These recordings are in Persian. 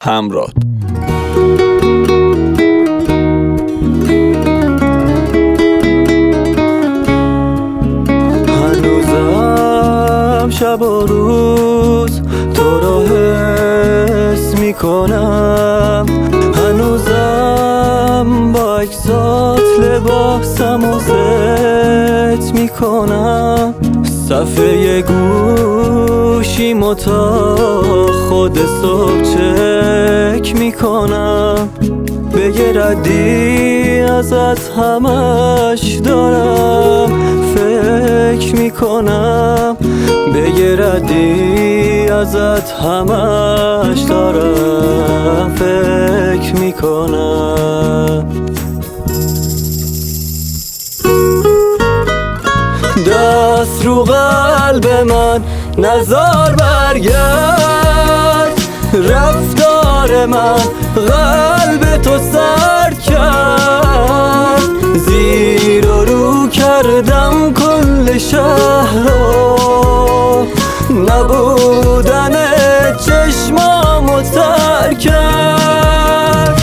همراه. هنوزم شب و روز تو رو حس میکنم، هنوزم با اکسات لباسم و زت میکنم، صفحه گوشیمو تا خود صبح چک میکنم، به یه ردی ازت همش دارم فکر میکنم، به یه ردی ازت همش دارم فکر میکنم. دست رو قلب من نزار برگرد، رفتار من قلب تو سرد کرد، زیر و رو کردم کل شهر رو، نبودن چشمامو تر کرد.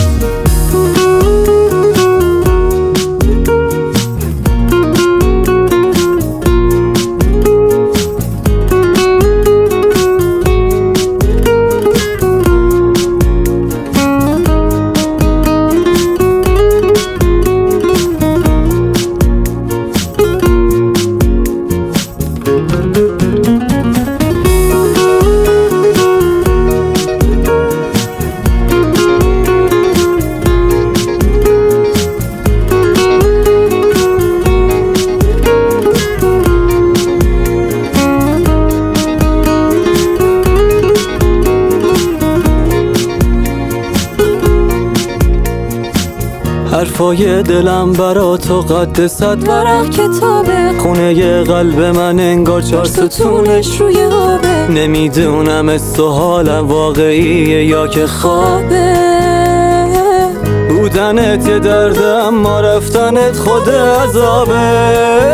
حرفای دلم برا تو قد 100 ورق کتابه، خونه قلب من انگار 4 ستونش روی آبه، نمیدونم است و حالم واقعیه یا که خوابه، بودنت یه درده اما رفتنت خود عذابه.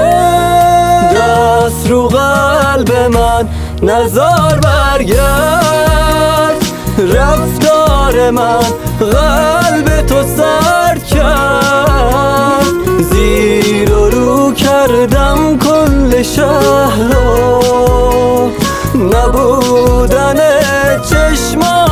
دست رو قلب من نزار برگرد، رفتار من قلب تو سرد کرد، زیر و رو کردم کل شهر رو، نبودن چشمام